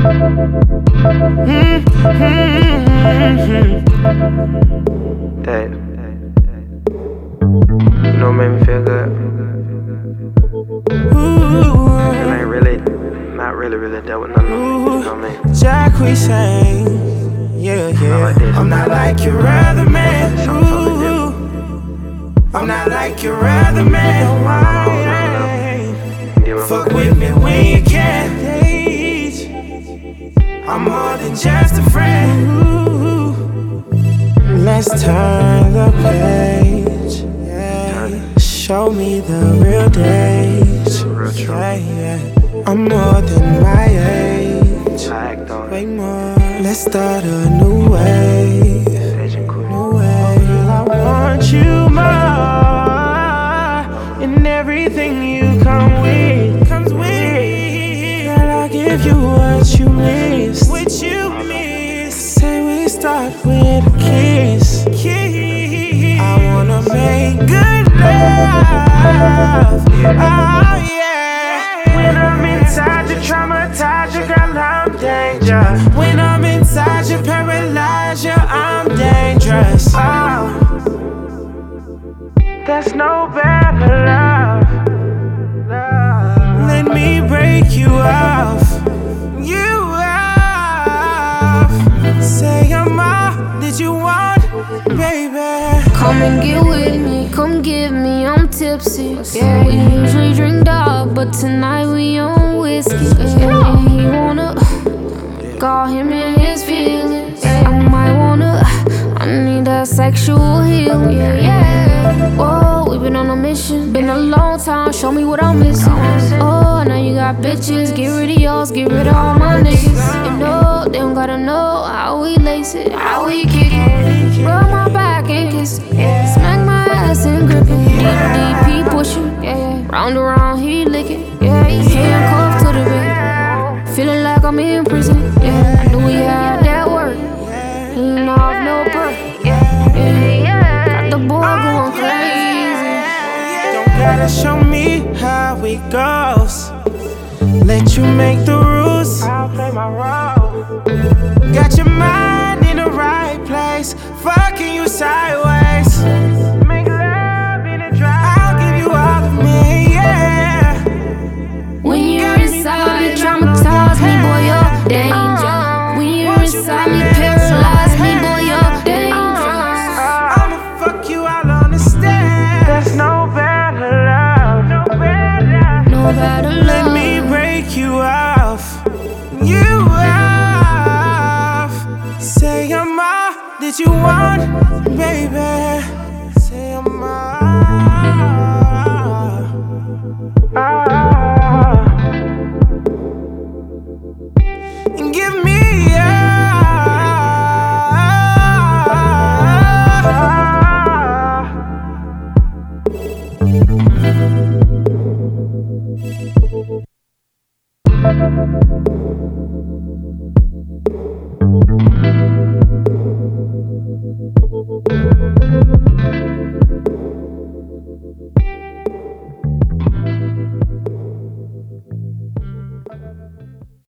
That, you know what made me feel good? And I ain't really, not really dealt with nothing, you know what I mean? Jack, we sang, yeah. I'm not like your other man. I'm not like your other man. Fuck with me when you can't. I'm more than just a friend. Let's turn the page. Show me the real days. Yeah. I'm more than my age. Way more. Let's start a new way. I want you more, and everything you come with comes with. Girl, I'll give you what you miss. Say we start with a kiss. I wanna make good love. Oh yeah. When I'm inside you, traumatize you, girl, I'm danger. When I'm inside you, paralyze you, I'm dangerous. Oh, there's no better love. Let me break you off. Say I'm all that you want, baby. Come and get with me, come give me, I'm tipsy. Yeah, we usually drink dog, but tonight we on whiskey. Yeah, he wanna call him in his feelings. I might wanna, I need that sexual healing. Yeah. Whoa, we been on a mission, been a long time. Show me what I'm missing. Oh, now you got bitches, get rid of yours, get rid of all my niggas. You know, they don't gotta know how we lace it, how we kick it. Rub my back and kiss it, smack my ass and grip it. DP pushing, yeah. Round around, he lick it, yeah. He's handcuffed to the bed, feeling like I'm in prison, yeah. I knew we had that work, lean off no perk, yeah. Got the boy going crazy. Don't gotta show me how it goes. Let you make the rules, I'll play my role. Got your mind in the right place, fucking you sideways. Make love in the drive, I'll give you all of me, yeah. When you're inside me, traumatize me, boy, you're danger. When you're inside me, paralyze me, boy, you're dangerous. I'ma fuck you, I'll understand. There's no better love. No better love. Let me break you off. You off. Say I'm all that you want, baby.